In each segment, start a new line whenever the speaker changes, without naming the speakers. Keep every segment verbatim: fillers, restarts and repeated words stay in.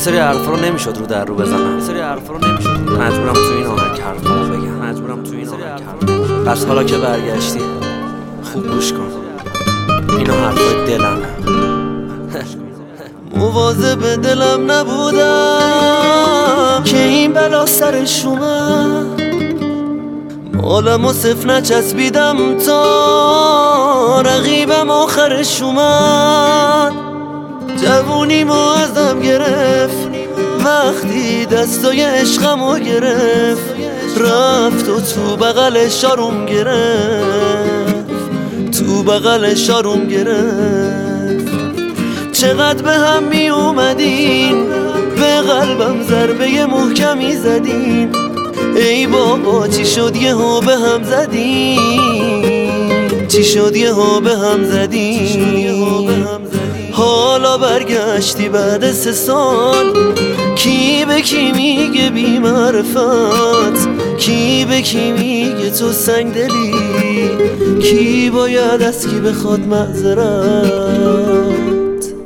سری حرفا رو نمیشد رو در رو بزنم، یه سری حرفا رو نمیشد مجبورم تو این آهنگ حرفا رو بگم، مجبورم تو این آهنگ حرفا رو بگم. بس حالا که برگشتی خوب گوش کن، اینا حرفای دلمه. مواظب دلم نبودم که این بلا سرش اومد، مالم و صف نچسبیدم تا رقیبم آخرش اومد. جوونیمو ازم گرفت وقتی دستای عشقمو گرفت، رفت و تو بغل شاروم گرفت، تو بغل شاروم گرفت. چقدر به هم می اومدین، به قلبم ضربه محکمی زدین. ای بابا چی شد یهو به هم زدین، چی شد یهو به هم زدین. حالا برگشتی بعد سه سال، کی به کی میگه بی معرفت، کی به کی میگه تو سنگ دلی، کی باید از کی بخواد معذرت.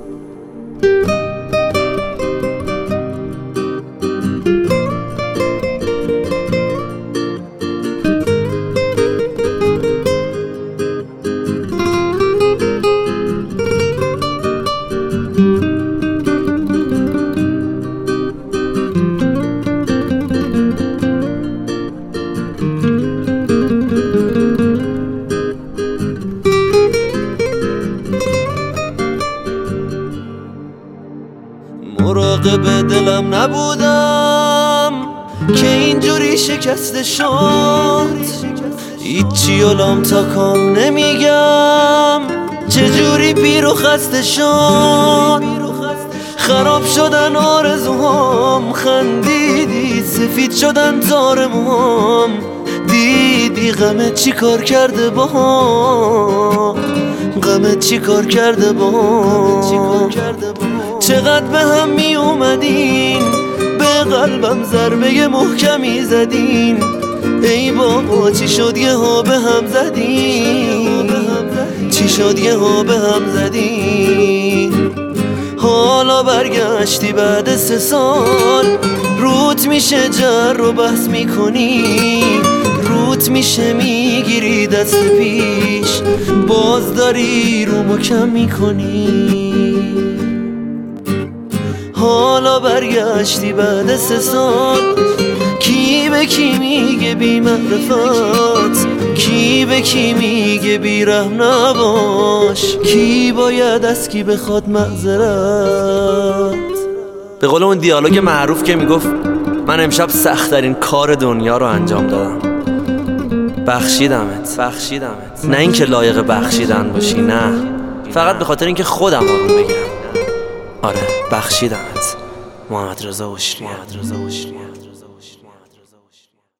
مراقب دلم نبودم که اینجوری شکسته شد، هیچی علام تا کام نمیگم چجوری پیر و خسته شد. خراب شدن آرزوهام، خندیدی سفید شدن تار موهام، دیدی غمت چی کار کرده باهام، غمت چی کار کرده باهام. چقدر به هم می اومدین، به قلبم ضربه محکمی زدین. ای بابا چی شد یهو به هم زدین، چی شد یهو به هم زدین. حالا برگشتی بعد سه سال، روت میشه جر و بحث میکنی، روت میشه میگیری دست پیش، باز داری رو کم میکنی. حالا برگشتی بعد سه سال، کی به کی میگه بی معرفت، کی به کی میگه بی رحم نباش، کی باید از کی بخواد معذرت. به قول اون دیالوگ معروف که میگفت من امشب سخت‌ترین کار دنیا رو انجام دادم، بخشیدمت، بخشیدمت. نه اینکه لایق بخشیدن باشی، نه، فقط به خاطر اینکه خودم آروم بگیرم. آره بخشیدمت. محمد رضا بشری.